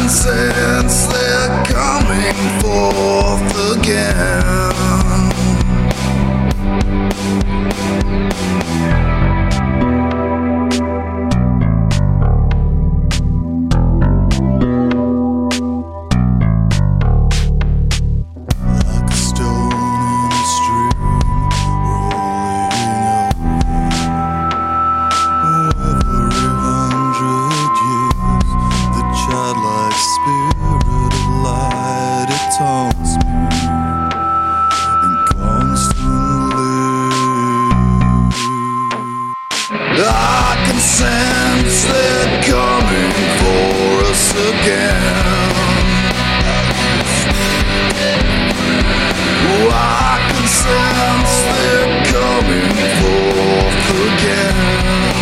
can sense they're coming forth again. Like a stone in a stream rolling over. Every 100 years, the childlike spirit of light, it taunts me and constantly. I can sense they're coming for us again. I can sense they're coming forth again.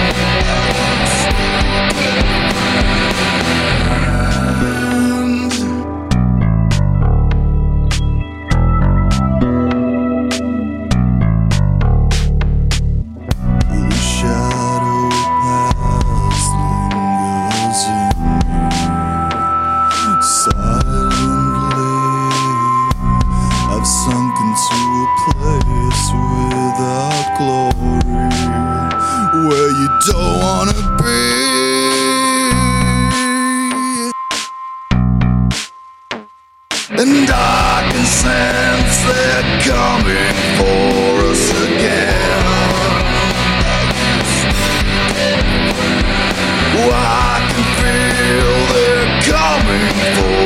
The shadow past lingers in me. Silently I've sunk into a place without glory, where you don't wanna be. And I can sense they're coming for us again. I can feel they're coming for